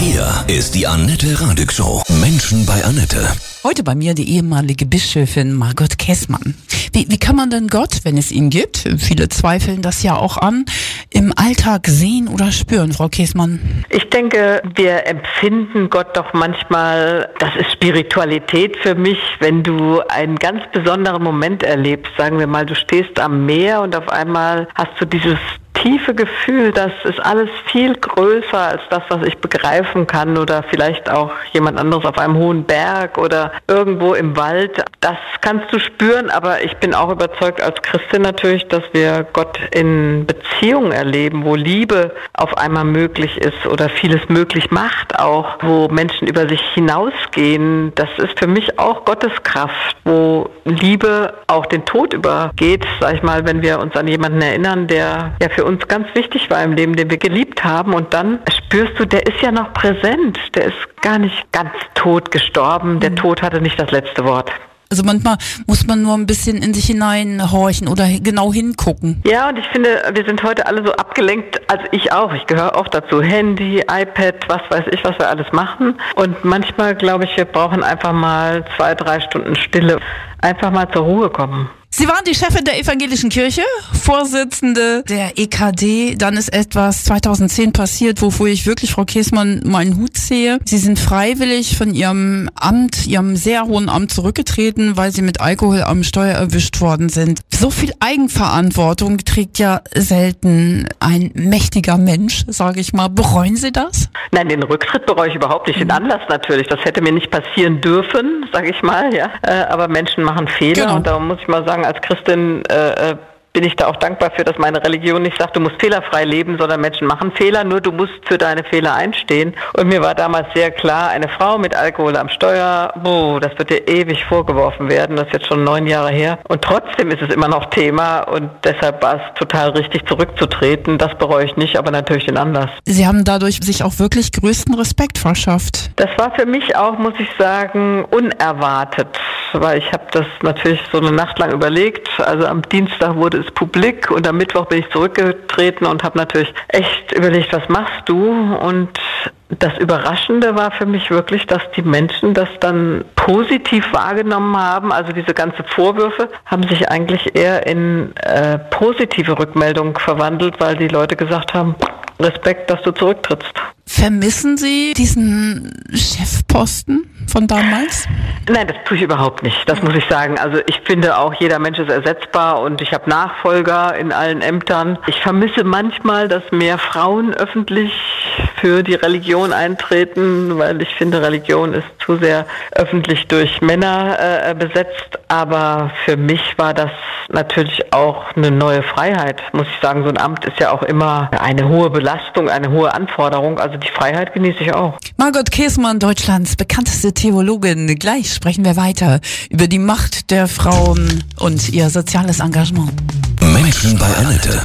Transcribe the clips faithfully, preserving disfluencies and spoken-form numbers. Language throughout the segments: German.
Hier ist die Annette Radig Show. Menschen bei Annette. Heute bei mir die ehemalige Bischöfin Margot Käßmann. Wie, wie kann man denn Gott, wenn es ihn gibt, viele zweifeln das ja auch an, im Alltag sehen oder spüren, Frau Käßmann? Ich denke, wir empfinden Gott doch manchmal, das ist Spiritualität für mich, wenn du einen ganz besonderen Moment erlebst. Sagen wir mal, du stehst am Meer und auf einmal hast du dieses tiefe Gefühl, das ist alles viel größer als das, was ich begreifen kann, oder vielleicht auch jemand anderes auf einem hohen Berg oder irgendwo im Wald. Das kannst du spüren, aber ich bin auch überzeugt als Christin natürlich, dass wir Gott in Beziehungen erleben, wo Liebe auf einmal möglich ist oder vieles möglich macht auch, wo Menschen über sich hinausgehen. Das ist für mich auch Gottes Kraft, wo Liebe auch den Tod übergeht, sag ich mal, wenn wir uns an jemanden erinnern, der ja für uns ganz wichtig war im Leben, den wir geliebt haben, und dann spürst du, der ist ja noch präsent, der ist gar nicht ganz tot gestorben, der Tod hatte nicht das letzte Wort. Also manchmal muss man nur ein bisschen in sich hineinhorchen oder genau hingucken. Ja, und ich finde, wir sind heute alle so abgelenkt, also ich auch, ich gehöre auch dazu, Handy, iPad, was weiß ich, was wir alles machen, und manchmal glaube ich, wir brauchen einfach mal zwei, drei Stunden Stille, einfach mal zur Ruhe kommen. Sie waren die Chefin der Evangelischen Kirche, Vorsitzende der E K D. Dann ist etwas zweitausendzehn passiert, wofür ich wirklich, Frau Käßmann, meinen Hut ziehe. Sie sind freiwillig von Ihrem Amt, Ihrem sehr hohen Amt zurückgetreten, weil Sie mit Alkohol am Steuer erwischt worden sind. So viel Eigenverantwortung trägt ja selten ein mächtiger Mensch, sage ich mal. Bereuen Sie das? Nein, den Rücktritt bereue ich überhaupt nicht. Den Anlass natürlich. Das hätte mir nicht passieren dürfen, sage ich mal. Ja. Aber Menschen machen Fehler, genau. Und da muss ich mal sagen, als Christin äh, bin ich da auch dankbar für, dass meine Religion nicht sagt, du musst fehlerfrei leben, sondern Menschen machen Fehler, nur du musst für deine Fehler einstehen. Und mir war damals sehr klar, eine Frau mit Alkohol am Steuer, boah, das wird dir ewig vorgeworfen werden, das ist jetzt schon neun Jahre her. Und trotzdem ist es immer noch Thema, und deshalb war es total richtig, zurückzutreten. Das bereue ich nicht, aber natürlich den Anlass. Sie haben dadurch sich auch wirklich größten Respekt verschafft. Das war für mich auch, muss ich sagen, unerwartet, weil ich habe das natürlich so eine Nacht lang überlegt. Also am Dienstag wurde es publik und am Mittwoch bin ich zurückgetreten und habe natürlich echt überlegt, was machst du? Und das Überraschende war für mich wirklich, dass die Menschen das dann positiv wahrgenommen haben. Also diese ganzen Vorwürfe haben sich eigentlich eher in äh, positive Rückmeldungen verwandelt, weil die Leute gesagt haben, Respekt, dass du zurücktrittst. Vermissen Sie diesen Chefposten von damals? Nein, das tue ich überhaupt nicht. Das muss ich sagen. Also ich finde auch, jeder Mensch ist ersetzbar, und ich habe Nachfolger in allen Ämtern. Ich vermisse manchmal, dass mehr Frauen öffentlich für die Religion eintreten, weil ich finde, Religion ist zu sehr öffentlich durch Männer äh, besetzt. Aber für mich war das natürlich auch eine neue Freiheit, muss ich sagen. So ein Amt ist ja auch immer eine hohe Belastung, eine hohe Anforderung. Also die Freiheit genieße ich auch. Margot Käßmann, Deutschlands bekannteste Theologin. Gleich sprechen wir weiter über die Macht der Frauen und ihr soziales Engagement. Menschen bei Annette.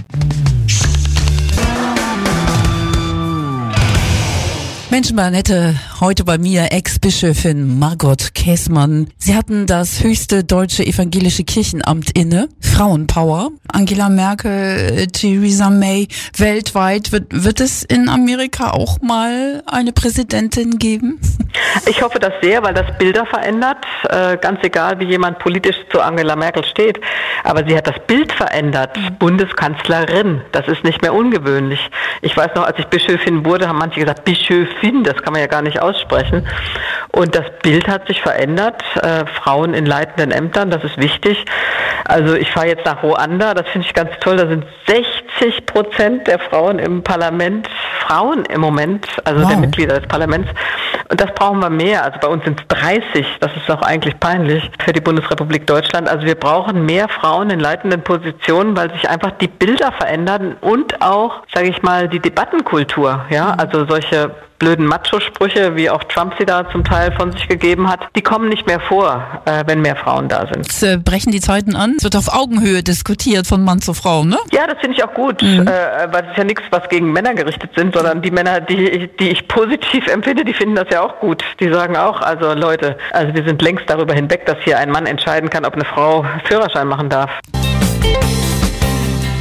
Menschen bei Annette, heute bei mir Ex-Bischöfin Margot Käßmann. Sie hatten das höchste deutsche evangelische Kirchenamt inne, Frauenpower. Angela Merkel, Theresa May, weltweit. Wird, wird es in Amerika auch mal eine Präsidentin geben? Ich hoffe das sehr, weil das Bilder verändert, äh, ganz egal, wie jemand politisch zu Angela Merkel steht. Aber sie hat das Bild verändert, Bundeskanzlerin. Das ist nicht mehr ungewöhnlich. Ich weiß noch, als ich Bischöfin wurde, haben manche gesagt, Bischöfin, das kann man ja gar nicht aussprechen. Und das Bild hat sich verändert. Äh, Frauen in leitenden Ämtern, das ist wichtig. Also ich fahre jetzt nach Ruanda, das finde ich ganz toll. Da sind sechzig Prozent der Frauen im Parlament, Frauen im Moment, also wow. Der Mitglieder des Parlaments. Und das brauchen wir mehr. Also bei uns sind es dreißig. Das ist auch eigentlich peinlich für die Bundesrepublik Deutschland. Also wir brauchen mehr Frauen in leitenden Positionen, weil sich einfach die Bilder verändern und auch, sage ich mal, die Debattenkultur. Ja, also solche blöden Macho-Sprüche, wie auch Trump sie da zum Teil von sich gegeben hat, die kommen nicht mehr vor, äh, wenn mehr Frauen da sind. Jetzt äh, brechen die Zeiten an. Es wird auf Augenhöhe diskutiert von Mann zu Frau, ne? Ja, das finde ich auch gut, mhm. äh, weil es ist ja nichts, was gegen Männer gerichtet sind, sondern die Männer, die, die ich positiv empfinde, die finden das ja auch gut. Die sagen auch, also Leute, also wir sind längst darüber hinweg, dass hier ein Mann entscheiden kann, ob eine Frau Führerschein machen darf.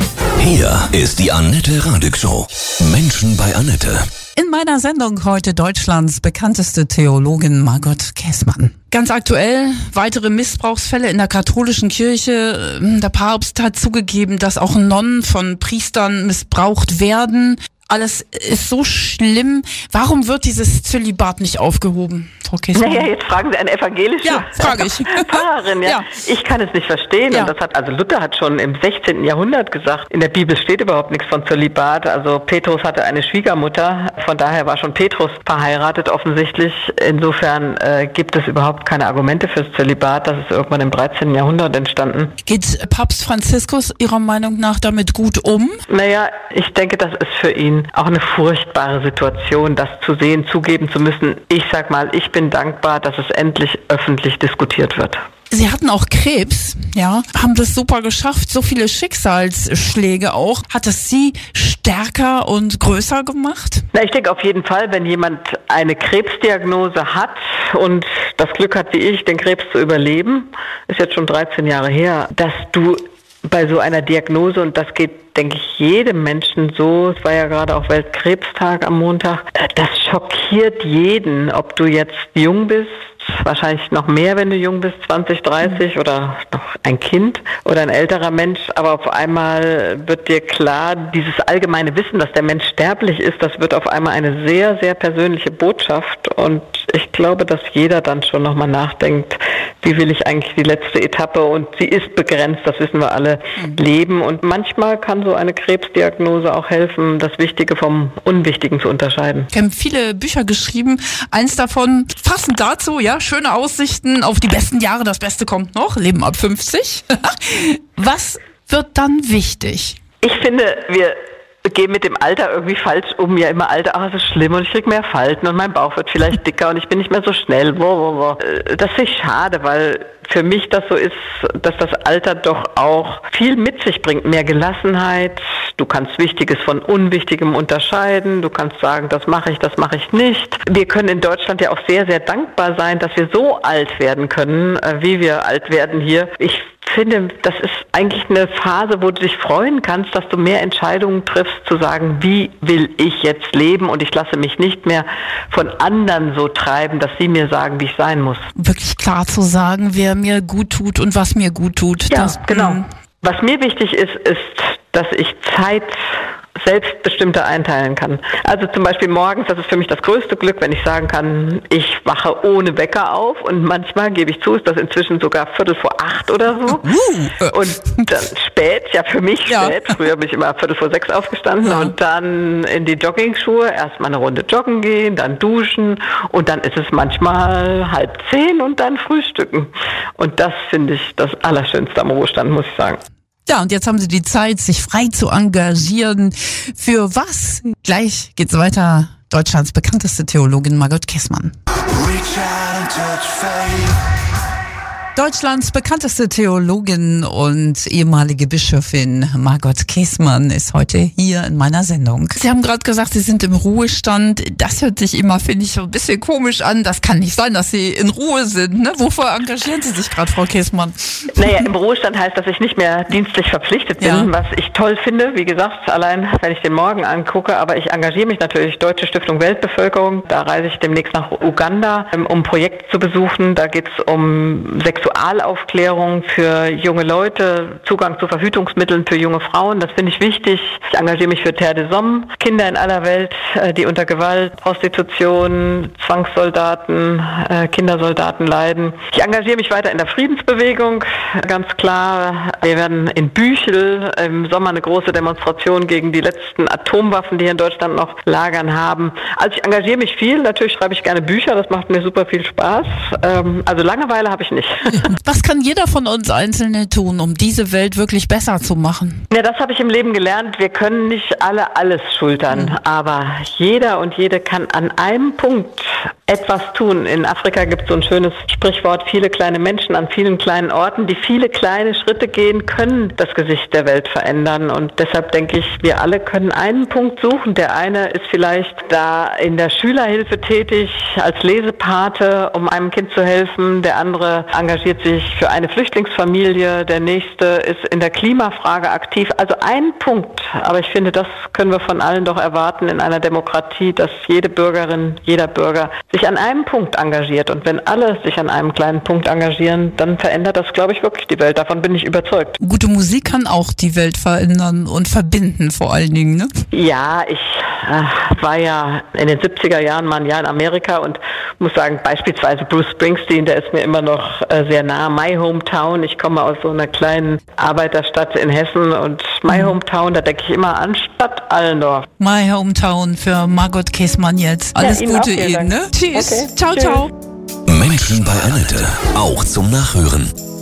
Hier ist die Annette Radig Show. Menschen bei Annette. In meiner Sendung heute Deutschlands bekannteste Theologin Margot Käßmann. Ganz aktuell weitere Missbrauchsfälle in der katholischen Kirche. Der Papst hat zugegeben, dass auch Nonnen von Priestern missbraucht werden. Alles ist so schlimm. Warum wird dieses Zölibat nicht aufgehoben, Frau Käßmann? Naja, jetzt fragen Sie eine evangelische ja, frage ich. Pfarrerin. Ja. Ja. Ich kann es nicht verstehen. Ja. Und das hat, also Luther hat schon im sechzehnten Jahrhundert gesagt, in der Bibel steht überhaupt nichts von Zölibat. Also Petrus hatte eine Schwiegermutter, von daher war schon Petrus verheiratet offensichtlich. Insofern äh, gibt es überhaupt keine Argumente fürs Zölibat. Das ist irgendwann im dreizehnten Jahrhundert entstanden. Geht Papst Franziskus Ihrer Meinung nach damit gut um? Naja, ich denke, das ist für ihn auch eine furchtbare Situation, das zu sehen, zugeben zu müssen. Ich sag mal, ich bin dankbar, dass es endlich öffentlich diskutiert wird. Sie hatten auch Krebs, ja, haben das super geschafft, so viele Schicksalsschläge auch. Hat es Sie stärker und größer gemacht? Na, ich denke auf jeden Fall, wenn jemand eine Krebsdiagnose hat und das Glück hat wie ich, den Krebs zu überleben, ist jetzt schon dreizehn Jahre her, dass du bei so einer Diagnose, und das geht, denke ich, jedem Menschen so, es war ja gerade auch Weltkrebstag am Montag, das schockiert jeden, ob du jetzt jung bist, wahrscheinlich noch mehr, wenn du jung bist, zwanzig, dreißig oder noch ein Kind oder ein älterer Mensch, aber auf einmal wird dir klar, dieses allgemeine Wissen, dass der Mensch sterblich ist, das wird auf einmal eine sehr, sehr persönliche Botschaft, und ich glaube, dass jeder dann schon nochmal nachdenkt, wie will ich eigentlich die letzte Etappe, und sie ist begrenzt, das wissen wir alle, mhm. leben, und manchmal kann so eine Krebsdiagnose auch helfen, das Wichtige vom Unwichtigen zu unterscheiden. Wir haben viele Bücher geschrieben, eins davon passend dazu, ja, schöne Aussichten auf die besten Jahre, das Beste kommt noch, Leben ab fünfzig. Was wird dann wichtig? Ich finde, wir gehen mit dem Alter irgendwie falsch um. Ja, immer Alter, ach, es ist schlimm und ich krieg mehr Falten und mein Bauch wird vielleicht dicker und ich bin nicht mehr so schnell. Das finde ich schade, weil für mich das so ist, dass das Alter doch auch viel mit sich bringt. Mehr Gelassenheit. Du kannst Wichtiges von Unwichtigem unterscheiden. Du kannst sagen, das mache ich, das mache ich nicht. Wir können in Deutschland ja auch sehr, sehr dankbar sein, dass wir so alt werden können, wie wir alt werden hier. Ich finde, das ist eigentlich eine Phase, wo du dich freuen kannst, dass du mehr Entscheidungen triffst, zu sagen, wie will ich jetzt leben, und ich lasse mich nicht mehr von anderen so treiben, dass sie mir sagen, wie ich sein muss. Wirklich klar zu sagen, wer mir gut tut und was mir gut tut. Ja, das, genau. Was mir wichtig ist, ist, dass ich Zeit selbstbestimmter einteilen kann. Also zum Beispiel morgens, das ist für mich das größte Glück, wenn ich sagen kann, ich wache ohne Wecker auf, und manchmal, gebe ich zu, ist das inzwischen sogar Viertel vor acht oder so. Uh. Und dann spät, ja für mich ja. spät, früher bin ich immer Viertel vor sechs aufgestanden, ja. und dann in die Joggingschuhe, erstmal eine Runde joggen gehen, dann duschen, und dann ist es manchmal halb zehn und dann frühstücken. Und das finde ich das Allerschönste am Ruhestand, muss ich sagen. Ja, und jetzt haben Sie die Zeit, sich frei zu engagieren. Für was? Gleich geht's weiter. Deutschlands bekannteste Theologin Margot Käßmann. Deutschlands bekannteste Theologin und ehemalige Bischöfin Margot Käßmann ist heute hier in meiner Sendung. Sie haben gerade gesagt, Sie sind im Ruhestand. Das hört sich immer, finde ich, so ein bisschen komisch an. Das kann nicht sein, dass Sie in Ruhe sind. Ne? Wofür engagieren Sie sich gerade, Frau Käßmann? Naja, im Ruhestand heißt, dass ich nicht mehr dienstlich verpflichtet bin, ja. was ich toll finde. Wie gesagt, allein wenn ich den Morgen angucke. Aber ich engagiere mich natürlich, Deutsche Stiftung Weltbevölkerung. Da reise ich demnächst nach Uganda, um ein Projekt zu besuchen. Da geht es um Sexualaufklärung für junge Leute, Zugang zu Verhütungsmitteln für junge Frauen. Das finde ich wichtig. Ich engagiere mich für Terre des Hommes, Kinder in aller Welt, die unter Gewalt, Prostitution, Zwangssoldaten, Kindersoldaten leiden. Ich engagiere mich weiter in der Friedensbewegung, ganz klar. Wir werden in Büchel im Sommer eine große Demonstration gegen die letzten Atomwaffen, die hier in Deutschland noch lagern haben. Also ich engagiere mich viel. Natürlich schreibe ich gerne Bücher, das macht mir super viel Spaß. Also Langeweile habe ich nicht. Was kann jeder von uns Einzelne tun, um diese Welt wirklich besser zu machen? Ja, das habe ich im Leben gelernt. Wir können nicht alle alles schultern, mhm. aber jeder und jede kann an einem Punkt etwas tun. In Afrika gibt es so ein schönes Sprichwort, viele kleine Menschen an vielen kleinen Orten, die viele kleine Schritte gehen, können das Gesicht der Welt verändern. Und deshalb denke ich, wir alle können einen Punkt suchen. Der eine ist vielleicht da in der Schülerhilfe tätig, als Lesepate, um einem Kind zu helfen. Der andere engagiert sich für eine Flüchtlingsfamilie. Der nächste ist in der Klimafrage aktiv. Also ein Punkt. Aber ich finde, das können wir von allen doch erwarten in einer Demokratie, dass jede Bürgerin, jeder Bürger sich an einem Punkt engagiert. Und wenn alle sich an einem kleinen Punkt engagieren, dann verändert das, glaube ich, wirklich die Welt. Davon bin ich überzeugt. Gute Musik kann auch die Welt verändern und verbinden vor allen Dingen, ne? Ja, ich äh, war ja in den siebziger Jahren mal ein Jahr in Amerika und muss sagen, beispielsweise Bruce Springsteen, der ist mir immer noch äh, sehr nah. My Hometown, ich komme aus so einer kleinen Arbeiterstadt in Hessen und My Hometown, da denke ich immer an Stadt Allendorf. My Hometown für Margot Käßmann jetzt. Alles ja, Ihnen Gute auch, Ihnen, ne? Tschüss. Okay. Ciao, Tschüss. ciao. Menschen bei Annette. Auch zum Nachhören.